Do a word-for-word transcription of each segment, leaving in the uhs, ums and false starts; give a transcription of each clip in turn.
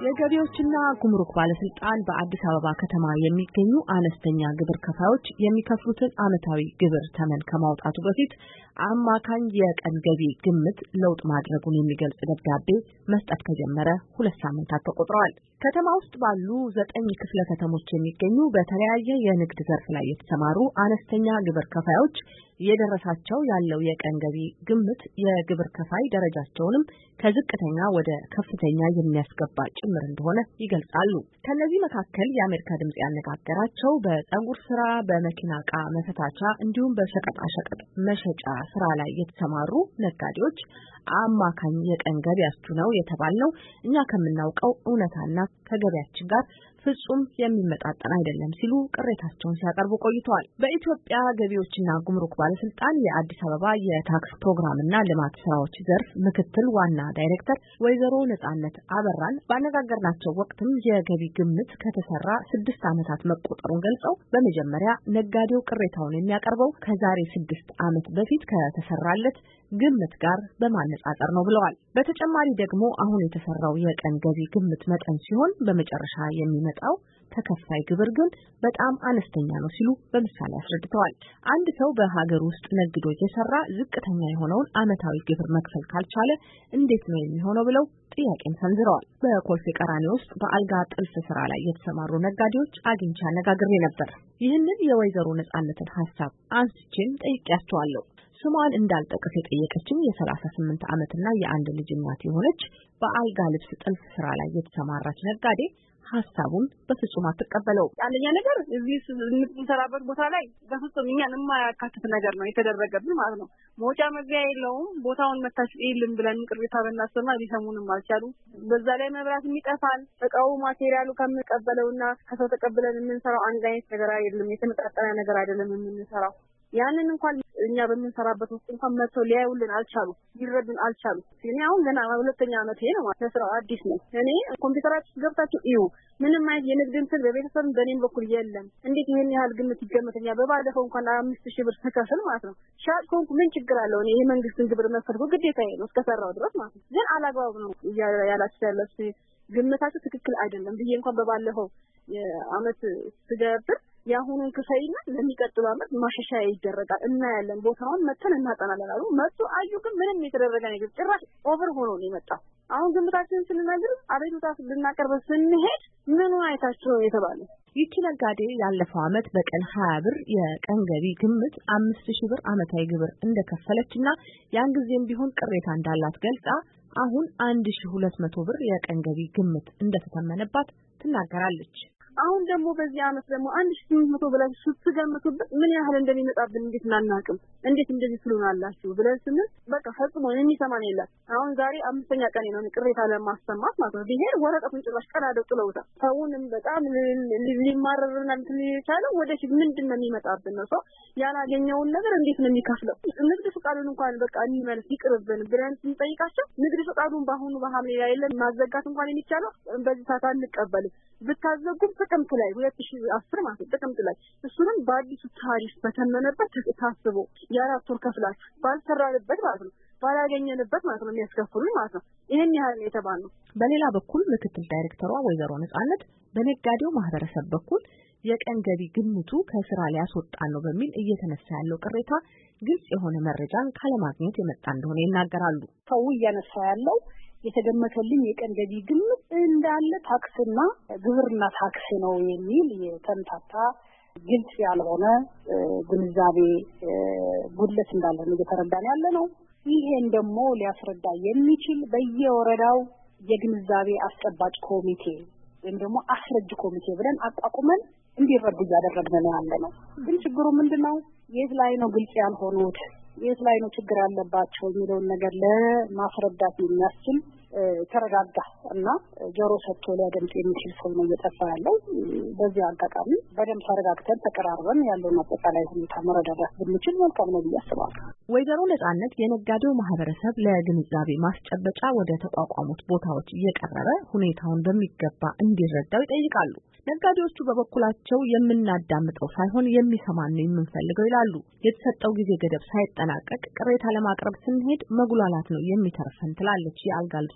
የገቢዎችና ጉምሩክ ባለስልጣን በአዲስ አበባ ከተማ የሚገኙ አነስተኛ ግብር ከፋዮች የሚከፍሉትን ዓመታዊ ግብር ተመን ከማውጣቱ በፊት አማካኝ የቀን ገቢ ግምት ለውጥ ማድረጉን የሚገልጽ ደብዳቤ መስጠት ከጀመረ ሁለት ሳምንታት ተቆጥረዋል። ከተማ ውስጥ ባሉ ዘጠኝ ክፍለ ከተሞች የሚገኙ በተለያየ የንግድ ዘርፍ ላይ የተሰማሩ አነስተኛ ግብር ከፋዮች እየደረሳቸው ያለው የቀን ገቢ ግምት የግብር ከፋይ ደረጃቸውንም ከዝቅተኛ ወደ ከፍተኛ የሚያስገባ ጭምር እንደሆነ ይገልጻሉ። ከነዚህ መካከል የአሜሪካ ድምጽ ያነጋገራቸው በፀጉር ስራ፣ በመኪና ዕቃ መፈታቻ እንዲሁም በሸቀጣ ሸቀጥ መሸጫ ስራ ላይ የተሰማሩ ነጋዴዎች አማካኝ የቀን ገቢያችሁ ነው የተባልነው እኛ ከምናውቀው እውነታና ከገቢያችን ጋር ፍጹም የሚመጣጠን አይደለም ሲሉ ቅሬታቸውን ሲያቀርቡ ቆይተዋል። በኢትዮጵያ ገቢዎችና ጉምሩክ ባለስልጣን የአዲስ አበባ የታክስ ፕሮግራምና ልማት ስራዎች ዘርፍ ምክትል ዋና ዳይሬክተር ወይዘሮ ነጻነት አበራን ባነጋገርናቸው ወቅትም የገቢ ግምት ከተሰራ ስድስት ዓመታት መቆጠሩን ገልጸው በመጀመሪያ ነጋዴው ቅሬታውን የሚያቀርበው ከዛሬ ስድስት ዓመት በፊት ከተሰራለት ግምት ጋር በማነጻጸር ነው ብለዋል። በተጨማሪ ደግሞ አሁን የተሰራው የቀን ገቢ ግምት መጠን ሲሆን በመጨረሻ የሚመጣው ተከፋይ ግብር ግን በጣም አነስተኛ ነው ሲሉ በምሳሌ አስረድተዋል። አንድ ሰው በሀገር ውስጥ ነግዶ እየሰራ ዝቅተኛ የሆነውን ዓመታዊ ግብር መክፈል ካልቻለ እንዴት ነው የሚሆነው ብለው ጥያቄን ሰንዝረዋል። በኮልፌ ቀራኒ ውስጥ በአልጋ ጥልፍ ስራ ላይ የተሰማሩ ነጋዴዎች አግኝቼ አነጋግሬ ነበር። ይህንን የወይዘሮ ነጻነትን ሀሳብ አንስቼም ጠይቄያቸዋለሁ። ስሟን እንዳልጠቅስ የጠየቀችኝ የሰላሳ ስምንት ዓመትና የአንድ ልጅ እናት የሆነች በአልጋ ልብስ ጥልፍ ስራ ላይ የተሰማራች ነጋዴ ሀሳቡን በፍጹም አትቀበለው። አንደኛ ነገር እዚህ የምንሰራበት ቦታ ላይ በፍጹም እኛን የማያካትት ነገር ነው የተደረገብን ማለት ነው። መውጫ መግቢያ የለውም። ቦታውን መታሽ ይልም ብለን ቅርቤታ በእናሰማ ሊሰሙንም አልቻሉ። በዛ ላይ መብራት የሚጠፋል። እቃው ማቴሪያሉ ከምንቀበለውና ከሰው ተቀብለን የምንሰራው አንድ አይነት ነገር አይደለም። የተመጣጣነ ነገር አይደለም የምንሰራው። ያንን እንኳን እኛ በምንሰራበት ውስጥ እንኳን መጥተው ሊያዩልን አልቻሉ፣ ሊረዱን አልቻሉ። እኔ አሁን ገና ሁለተኛ ዓመቴ ነው ማለት ለስራው አዲስ ነው። እኔ ኮምፒውተራችሁ ገብታችሁ እዩ ምንም አይነት የንግድ እንትን በቤተሰብ በኔም በኩል የለም። እንዴት ይሄን ያህል ግምት ይገመተኛ? በባለፈው እንኳን አምስት ሺህ ብር ተከፍል ማለት ነው። ሻጭ ኮንኩ ምን ችግር አለው? እኔ ይሄ መንግስትን ግብር መክፈል ግዴታዬ ነው እስከሰራው ድረስ ማለት ነው። ግን አላግባብ ነው ያላችሁ ያላችሁ ግምታችሁ ትክክል አይደለም ብዬ እንኳን በባለፈው የአመት ስገብር ያሁኑን ክፈይና ለሚቀጥለው አመት ማሻሻያ ይደረጋል እና ያለን ቦታውን መተን እናጠናለን አሉ። መጡ አዩ። ግን ምንም የተደረገ ነገር ጭራሽ ኦቨር ሆኖ ነው የመጣው። አሁን ግምታችንን ስንነግር አቤቱታ ልናቀርብ ስንሄድ ምኑ አይታችሁ የተባለው ይቺ ነጋዴ ያለፈው አመት በቀን ሀያ ብር የቀን ገቢ ግምት አምስት ሺህ ብር አመታዊ ግብር እንደከፈለችና ያን ጊዜም ቢሆን ቅሬታ እንዳላት ገልጻ አሁን አንድ ሺህ ሁለት መቶ ብር የቀን ገቢ ግምት እንደተተመነባት ትናገራለች። አሁን ደግሞ በዚህ አመት ደግሞ አንድ ሺህ ስምንት መቶ ብላችሁ ስትገምቱበት ምን ያህል እንደሚመጣብን እንዴት እናናቅም? እንዴት እንደዚህ ትሉናላችሁ ብለን ስንል በቃ ፈጽሞ የሚሰማን የለም። አሁን ዛሬ አምስተኛ ቀን ነው ቅሬታ ለማሰማት ማለት ነው። ቢሄድ ወረቀቱን ጭራሽ ቀዳደው ጥለውታል። ሰውንም በጣም ሊማረርና እንትን ይቻላል። ወደፊት ምንድነው የሚመጣብን ነው? ሰው ያላገኘውን ነገር እንዴት ነው የሚከፍለው? ንግድ ፍቃዱን እንኳን በቃ እንመልስ ይቅርብን ብለን ስንጠይቃቸው ንግድ ፍቃዱን በአሁኑ በሐምሌ ላይ የለም ማዘጋት እንኳን የሚቻለው በዚህ ሰዓት አንቀበልም ብታዘጉም ጥቅምት ላይ ሁለት ሺህ አስር ማለት ጥቅምት ላይ እሱንም በአዲሱ ታሪፍ በተመነበት ታስቦ የአራት ወር ከፍላችሁ ባልሰራንበት ማለት ነው ባላገኘንበት ማለት ነው የሚያስከፍሉን ማለት ነው። ይሄን ያህል የተባለው። በሌላ በኩል ምክትል ዳይሬክተሯ ወይዘሮ ነጻነት በነጋዴው ማህበረሰብ በኩል የቀን ገቢ ግምቱ ከስራ ሊያስወጣ ነው በሚል እየተነሳ ያለው ቅሬታ ግልጽ የሆነ መረጃን ካለማግኘት የመጣ እንደሆነ ይናገራሉ። ሰው እያነሳ ያለው የተገመተልኝ የቀን ገቢ ግምት እንዳለ ታክስና ግብርና ታክስ ነው የሚል የተንታታ ግልጽ ያልሆነ ግንዛቤ ጉድለት እንዳለ ነው እየተረዳን ያለ ነው። ይሄን ደግሞ ሊያስረዳ የሚችል በየወረዳው የግንዛቤ አስጨባጭ ኮሚቴ ወይም ደግሞ አስረጅ ኮሚቴ ብለን አቋቁመን እንዲረዱ እያደረግን ነው ያለ ነው። ግን ችግሩ ምንድነው? የት ላይ ነው ግልጽ ያልሆኑት? የት ላይ ነው ችግር ያለባቸው የሚለውን ነገር ለማስረዳት የሚያስችል ተረጋጋ እና ጆሮ ሰጥቶ ሊያደምጥ የሚችል ሰው ነው እየጠፋ ያለው። በዚህ አጋጣሚ በደንብ ተረጋግተን ተቀራርበን ያለውን አጠቃላይ ሁኔታ መረዳዳት ብንችል መልካም ነው ብዬ አስባለሁ። ወይዘሮ ነጻነት የነጋዴው ማህበረሰብ ለግንዛቤ ማስጨበጫ ወደ ተቋቋሙት ቦታዎች እየቀረበ ሁኔታውን በሚገባ እንዲረዳው ይጠይቃሉ። ነጋዴዎቹ በበኩላቸው የምናዳምጠው ሳይሆን የሚሰማን ነው የምንፈልገው ይላሉ። የተሰጠው ጊዜ ገደብ ሳይጠናቀቅ ቅሬታ ለማቅረብ ስንሄድ መጉላላት ነው የሚተርፈን ትላለች የአልጋ ልብስ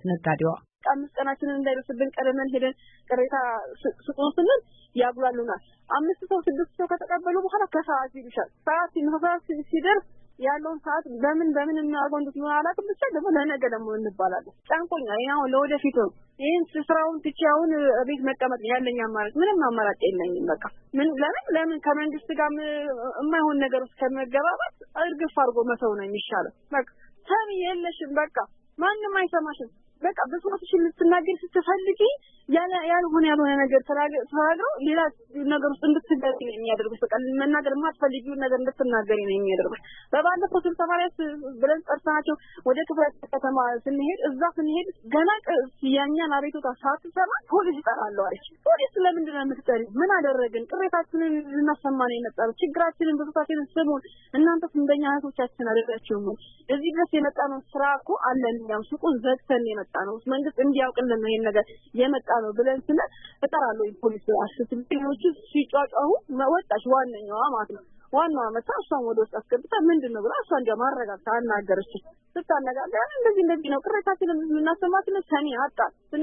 ነጋዴዋ። አምስት ቀናችንን እንዳይደርስብን ቀደመን ሄደን ቅሬታ ስጡን ስንል ያጉላሉናል። አምስት ሰው ስድስት ሰው ከተቀበሉ በኋላ ከሰዓት ይሉሻል። ሰዓት ሲደርስ ያለውን ሰዓት በምን በምን እናርገው እንደሆነ አላውቅም። ብቻ ደግሞ ለነገ ደግሞ እንባላለን። ጫንቆኛ ያው ለወደፊት ነው። ይሄን ስራውን ትቻውን ቤት መቀመጥ ያለኝ አማራጭ ምንም አማራጭ የለኝም። በቃ ምን ለምን ለምን ከመንግስት ጋር የማይሆን ነገር ውስጥ ከመገባባት እርግፍ አድርጎ መተው ነው የሚሻለው። በቃ ሰሚ የለሽም። በቃ ማንም አይሰማሽም። በቃ በሶስሽን ልትናገር ስትፈልጊ ያለ ያልሆነ ያልሆነ ነገር ተራግረው ሌላ ነገር ውስጥ እንድትገቢ ነው የሚያደርጉት። በቃ መናገር የማትፈልጊው ነገር እንድትናገሪ ነው የሚያደርጉት። በባለፈው ስብሰባ ላይ ብለን ጠርተናቸው ወደ ክፍለ ከተማ ስንሄድ እዛ ስንሄድ ገና ያኛን አቤቱታ ሳትሰማ ፖሊስ ይጠራሉ አለች። ፖሊስ ለምንድን ነው የምትጠሪው? ምን አደረግን? ቅሬታችንን ልናሰማ ነው የመጣነው። ችግራችንን ብሶታችንን ስሙን። እናንተስ እንደኛ እህቶቻችን አይደላችሁም? እዚህ ድረስ የመጣነው ስራ እኮ አለን። እኛም ሱቁን ዘግተን የመጣነው መንግስት እንዲያውቅልን ነው ይሄን ነገር የመጣ ነው ብለን ስለ ተጠራለው ፖሊስ አሽትልኞቹ ሲጫጫሁ ወጣች ዋነኛዋ ማለት ነው። ዋናዋ መጣ እሷን ወደ ውስጥ አስገብታ ምንድነው ብላ እሷ እንደ ማረጋጋት አናገረች። ስታነጋገር እንደዚህ እንደዚህ ነው ቅሬታችንን ልናሰማት ነው ሰኒ አጣ ስለ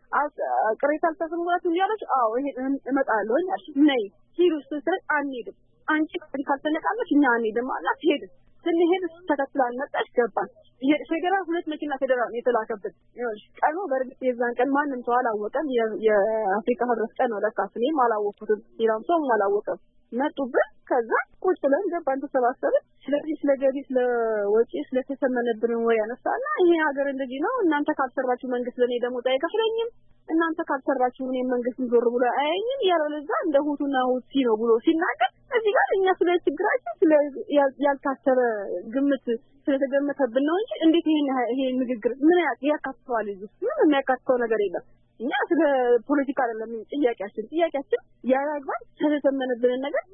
ቅሬታ ተሰምቷት ይያለች። አዎ ይሄ እመጣለሁ ያልሽ ነይ ሂሩ ስትል አንሄድም አንቺ ካልተነቃለች እኛ አንሄድም አላት። ሄድ ስንሄድ ተከትላን መጣች ገባን። ፌደራል ሁለት መኪና ፌደራል የተላከበት ይኸውልሽ ቀኑ በርግጥ የዛን ቀን ማንም ሰው አላወቀም። የአፍሪካ ህብረት ቀን ነው ለካስ እኔም አላወቅኩትም ሌላም ሰው አላወቀም። መጡብን ከዛ ቁጭ ብለን ገባን ተሰባሰብን። ስለዚህ ስለገቢ ስለወጪ ስለተሰመነብን ወይ ያነሳና ይሄ ሀገር እንደዚህ ነው እናንተ ካልሰራችሁ መንግስት ለኔ ደሞዝ አይከፍለኝም እናንተ ካልሰራችሁ እኔ መንግስት ዞር ብሎ አያየኝም ያለለዛ እንደ ሁቱና ሁቲ ነው ብሎ ሲናገር እዚህ ጋር እኛ ስለ ችግራችን ስለ ያልታሰበ ግምት ስለተገመተብን ነው እንጂ እንዴት ይሄን ይሄ ንግግር ምን ያካትተዋል? እዚህ ምን የሚያካትተው ነገር የለም። እኛ ስለ ፖለቲካ አይደለም ጥያቄያችን ጥያቄያችን ያላግባብ ስለተመነብን ነገር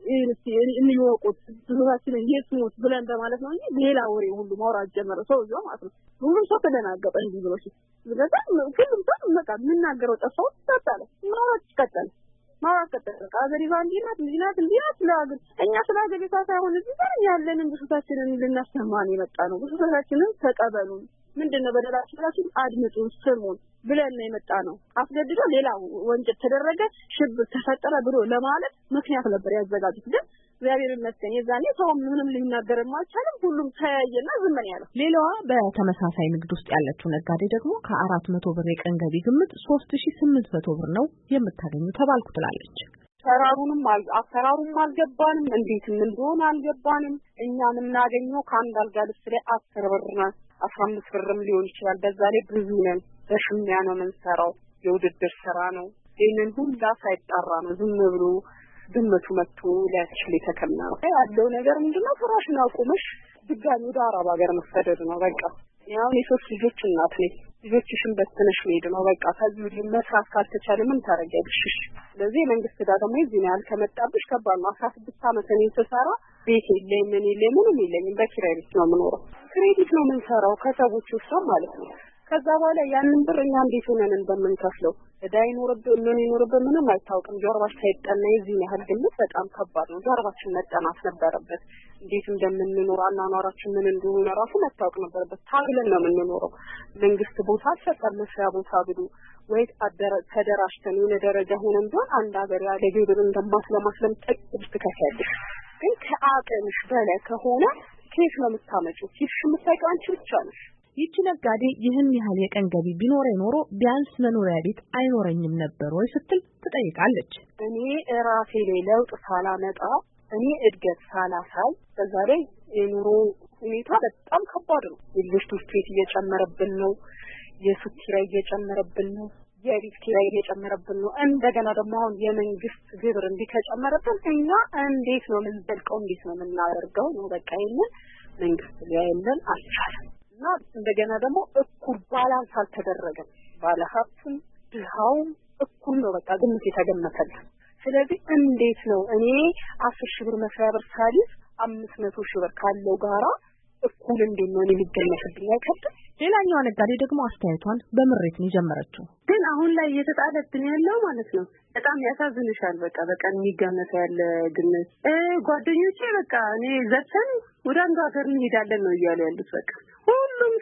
እንይወቁት ብዙዎቻችን የስሙት ብለን በማለት ነው እንጂ ሌላ ወሬ ሁሉ ማውራት ጀመረ ሰው ይዞ ማለት ነው። ሁሉም ሰው ተደናገጠ እንጂ ብሎ ሲል ስለዚህ ሁሉም ሰው በቃ ምናገረው ጠፋው ተጣለ ማውራት ይቀጥላል ማውራት ቀጥላል። አገሪቷ እንዲናት እንዲናት እንዲናት ለአገር እኛ ስለ አገሪቷ ሳይሆን እዚህ ጋር ያለንን ብሶታችንን ልናሰማን የመጣ ነው። ብሶታችንን ተቀበሉን ምንድነው በደላችን አድምጡን ስሙን ብለን ነው የመጣ ነው። አስገድዶ ሌላ ወንጀል ተደረገ ሽብር ተፈጠረ ብሎ ለማለት ምክንያት ነበር ያዘጋጁት። ግን እግዚአብሔር ይመስገን የዛኔ ሰው ምንም ሊናገር ማልቻለም። ሁሉም ተያየና ዝም ያለው። ሌላዋ በተመሳሳይ ንግድ ውስጥ ያለችው ነጋዴ ደግሞ ከአራት መቶ ብር የቀን ገቢ ግምት ሶስት ሺህ ስምንት መቶ ብር ነው የምታገኙ ተባልኩ ትላለች። አሰራሩንም አሰራሩም አልገባንም እንዴትም እንደሆነ አልገባንም። እኛን እናገኘው ከአንድ አልጋ ልብስ ላይ አስር ብር ነው አስራ አምስት ብርም ሊሆን ይችላል። በዛ ላይ ብዙ ነን በሽሚያ ነው የምንሰራው የውድድር ስራ ነው። ይሄንን ሁላ ሳይጣራ ነው ዝም ብሎ ድመቱ መጥቶ ሊያችል የተከናው ያለው ነገር ምንድነው? ፍራሽን አቁመሽ ድጋሚ ወደ አረብ ሀገር መሰደድ ነው በቃ። ያው የሶስት ልጆች እናት ነኝ። ልጆችሽን በትነሽ መሄድ ነው በቃ። ከዚህ ወዲህ መስራት ካልተቻለ ምን ታረጋለሽ? ስለዚህ መንግስት ጋር ደግሞ እዚህ ያል ከመጣብሽ ከባድ ነው። አስራ ስድስት አመት እኔ ተሰራ ቤት የለኝም ምን የለኝም ምንም የለኝም። በኪራይ ቤት ነው የምኖረው። ክሬዲት ነው የምንሰራው ከሰዎች ውስጥ ማለት ነው። ከዛ በኋላ ያንን ብር እኛ እንዴት ሆነን እንደምንከፍለው እዳይ ኖርብን ምን ይኖርብን ምንም አይታወቅም። ጀርባሽ ሳይጠና የዚህ ያህል ግምት በጣም ከባድ ነው። ጀርባችን መጠናት ነበረበት። እንዴት እንደምንኖር አናኗራችን ምን እንደሆነ ራሱ መታወቅ ነበረበት። ታግለን ነው የምንኖረው። መንግስት ቦታ ሰጠን መስሪያ ቦታ ብሉ ወይ አደረ ተደራሽተን የሆነ ደረጃ ሆነን ቢሆን አንድ ሀገር ያለ ግብር እንደማስለማስለም ጠቅስ ትከፍያለሽ። ግን ከአቅምሽ በላይ ከሆነ ኬስ ነው የምታመጪው። ኬስ የምታውቂው አንቺ ብቻ ነሽ። ይቺ ነጋዴ ይህን ያህል የቀን ገቢ ቢኖር ኖሮ ቢያንስ መኖሪያ ቤት አይኖረኝም ነበር ወይ ስትል ትጠይቃለች። እኔ ራሴ ላይ ለውጥ ሳላመጣ እኔ እድገት ሳላሳይ በዛ ላይ የኑሮ ሁኔታ በጣም ከባድ ነው። የልጆች ትምህርት ቤት እየጨመረብን ነው። የሱቅ ኪራይ እየጨመረብን ነው። የቤት ኪራይ እየጨመረብን ነው። እንደገና ደግሞ አሁን የመንግስት ግብር እንዲከጨመረብን እኛ እንዴት ነው የምንዘልቀው? እንዴት ነው የምናደርገው? ነው በቃ ይሄንን መንግስት ሊያየልን አልቻለም። እና እንደገና ደግሞ እኩል ባላንስ አልተደረገም። ባለሀብቱም ድሃውም እኩል ነው በቃ ግምት የተገመተልን። ስለዚህ እንዴት ነው እኔ አስር ሺህ ብር መስሪያ ብር ሳሊዝ አምስት መቶ ሺህ ብር ካለው ጋራ እኩል እንዴት ነው ሊገመትብኝ አይከብድም? ሌላኛዋ ነጋዴ ደግሞ አስተያየቷን በምሬት ነው የጀመረችው። ግን አሁን ላይ እየተጣለብን ያለው ማለት ነው በጣም ያሳዝንሻል። በቃ በቀን የሚገመት ያለ ግምት እ ጓደኞቼ በቃ እኔ ዘፈን ወደ አንዱ ሀገር እንሄዳለን ነው እያሉ ያሉት። በቃ ሁሉም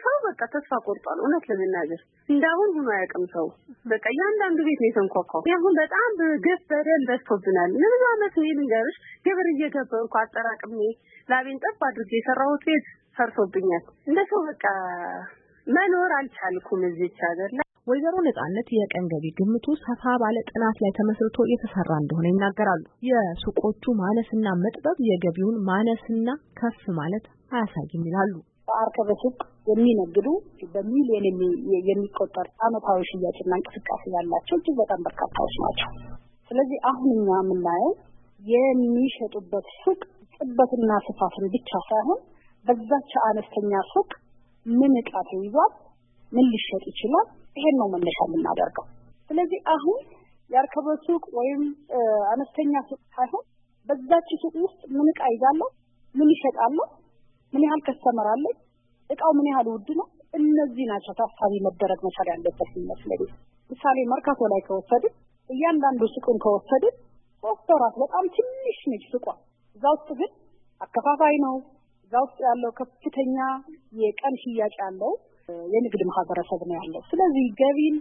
ሰው በቃ ተስፋ ቆርጧል። እውነት ለመናገር እንዳሁን ሆኖ አያውቅም ሰው በቃ ያንዳንዱ ቤት ነው የተንኳኳው። ያሁን በጣም ገፍ በደል ደስቶብናል። ምን ማለት ነው ልንገርሽ? ግብር እየገበርኩ አጠራቅሜ ላቤን ጠብ አድርጌ የሰራሁት ቤት ፈርሶብኛል። እንደ ሰው በቃ መኖር አልቻልኩም እዚህ ሀገር ላይ። ወይዘሮ ነጻነት የቀን ገቢ ግምቱ ሰፋ ባለ ጥናት ላይ ተመስርቶ የተሰራ እንደሆነ ይናገራሉ። የሱቆቹ ማነስና መጥበብ የገቢውን ማነስና ከፍ ማለት አያሳይም ይላሉ። በአርከበ ሱቅ የሚነግዱ በሚሊዮን የሚቆጠር አመታዊ ሽያጭና እንቅስቃሴ ያላቸው እጅግ በጣም በርካታዎች ናቸው። ስለዚህ አሁን እኛ የምናየው የሚሸጡበት ሱቅ ጥበትና ስፋትን ብቻ ሳይሆን በዛች አነስተኛ ሱቅ ምን ዕቃ ተይዟል፣ ምን ሊሸጥ ይችላል፣ ይሄን ነው መነሻ የምናደርገው። ስለዚህ አሁን የአርከበ ሱቅ ወይም አነስተኛ ሱቅ ሳይሆን በዛች ሱቅ ውስጥ ምን ዕቃ ይዛለሁ፣ ምን ይሸጣለሁ፣ ምን ያህል ከስተመር አለ፣ እቃው ምን ያህል ውድ ነው፣ እነዚህ ናቸው ታሳቢ መደረግ መቻል ያለበት ይመስላል። ምሳሌ መርካቶ ላይ ከወሰድን እያንዳንዱ ሱቅን ከወሰድን ሶስት ወራት በጣም ትንሽ ነች ሱቋ። እዛ ውስጥ ግን አከፋፋይ ነው። እዛ ውስጥ ያለው ከፍተኛ የቀን ሽያጭ ያለው የንግድ ማህበረሰብ ነው ያለው። ስለዚህ ገቢን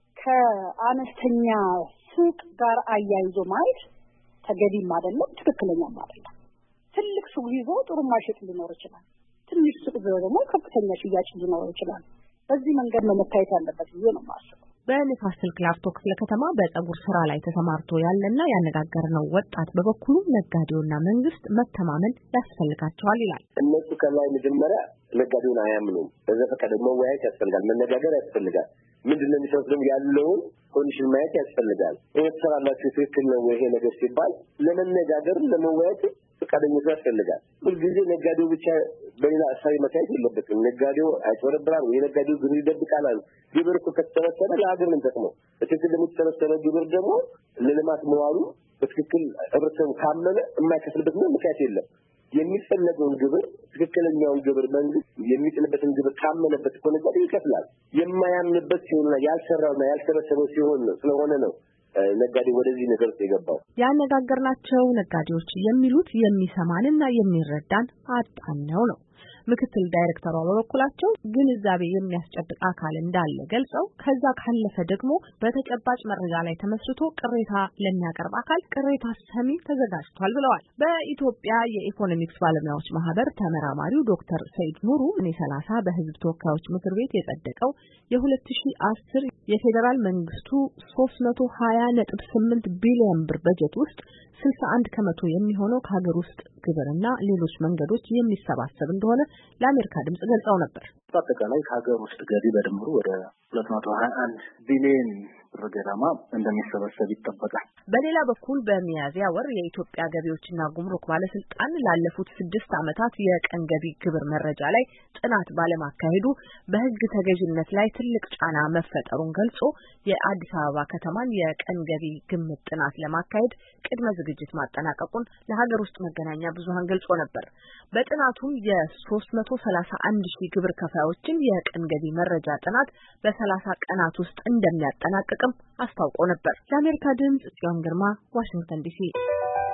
ከአነስተኛ ሱቅ ጋር አያይዞ ማየት ተገቢም አይደለም፣ ትክክለኛም አይደለም። ትልቅ ሱቅ ይዞ ጥሩ ማሸጥ ሊኖር ይችላል። ትንሽ ሱቅ ይዞ ደግሞ ከፍተኛ ሽያጭ ሊኖር ይችላል። በዚህ መንገድ ነው መታየት ያለበት ብዬ ነው የማስበው። በንፋስ ስልክ ላፍቶ ክፍለ ከተማ በፀጉር ስራ ላይ ተሰማርቶ ያለና ያነጋገርነው ወጣት በበኩሉ ነጋዴውና መንግስት መተማመን ያስፈልጋቸዋል ይላል። እነሱ ከላይ መጀመሪያ ነጋዴውን አያምኑም። በዘፈቀደ መወያየት ያስፈልጋል፣ መነጋገር ያስፈልጋል። ምንድነው የሚሰሩት ያለውን ኮንዲሽን ማየት ያስፈልጋል። እየተሰራላችሁ ትክክል ነው ይሄ ነገር ሲባል ለመነጋገር ለመወያየት ፈቃደኝነት ያስፈልጋል። ሁልጊዜ ነጋዴው ብቻ በሌላ አሳቢ መታየት የለበትም። ነጋዴው አይተረብራል ወይ ነጋዴው ግብር ይደብቃል። ግብር እኮ ከተሰበሰበ ለሀገር ምን ጠቅመው? በትክክል የሚተሰበሰበ ግብር ደግሞ ለልማት መዋሉ በትክክል ህብረተሰቡ ካመነ የማይከፍልበት ምንም ምክንያት የለም። የሚፈለገውን ግብር ትክክለኛውን ግብር መንግስት የሚጥልበትን ግብር ካመነበት እኮ ነጋዴው ይከፍላል። የማያምንበት ሲሆንና ያልሰራውና ያልሰበሰበው ሲሆን ነው ስለሆነ ነው ነጋዴ ወደዚህ ነገር የገባው። ያነጋገርናቸው ነጋዴዎች የሚሉት የሚሰማንና የሚረዳን አጣነው ነው። ምክትል ዳይሬክተሯ በበኩላቸው ግንዛቤ የሚያስጨብጥ አካል እንዳለ ገልጸው ከዛ ካለፈ ደግሞ በተጨባጭ መረጃ ላይ ተመስርቶ ቅሬታ ለሚያቀርብ አካል ቅሬታ ሰሚ ተዘጋጅቷል ብለዋል። በኢትዮጵያ የኢኮኖሚክስ ባለሙያዎች ማህበር ተመራማሪው ዶክተር ሰይድ ኑሩ እኔ ሰላሳ በህዝብ ተወካዮች ምክር ቤት የጸደቀው የሁለት ሺህ አስር የፌደራል መንግስቱ ሶስት መቶ ሀያ ነጥብ ስምንት ቢሊዮን ብር በጀት ውስጥ ስልሳ አንድ ከመቶ የሚሆነው ከሀገር ውስጥ ግብርና ሌሎች መንገዶች የሚሰባሰብ እንደሆነ ለአሜሪካ ድምጽ ገልጸው ነበር። በአጠቃላይ ከሀገር ውስጥ ገቢ በድምሩ ወደ ሁለት መቶ ሀያ አንድ ቢሊዮን ብር ገደማ እንደሚሰበሰብ ይጠበቃል። በሌላ በኩል በሚያዝያ ወር የኢትዮጵያ ገቢዎችና ጉምሩክ ባለስልጣን ላለፉት ስድስት ዓመታት የቀን ገቢ ግብር መረጃ ላይ ጥናት ባለማካሄዱ በህግ ተገዥነት ላይ ትልቅ ጫና መፈጠሩን ገልጾ የአዲስ አበባ ከተማን የቀን ገቢ ግምት ጥናት ለማካሄድ ቅድመ ዝግጅት ማጠናቀቁን ለሀገር ውስጥ መገናኛ ብዙሃን ገልጾ ነበር። በጥናቱም የሶስት መቶ ሰላሳ አንድ ሺህ ግብር ከፋዮችን የቀን ገቢ መረጃ ጥናት በሰላሳ ቀናት ውስጥ እንደሚያጠናቅቅም አስታውቆ ነበር። ለአሜሪካ ድምጽ ጽዮን ግርማ ዋሽንግተን ዲሲ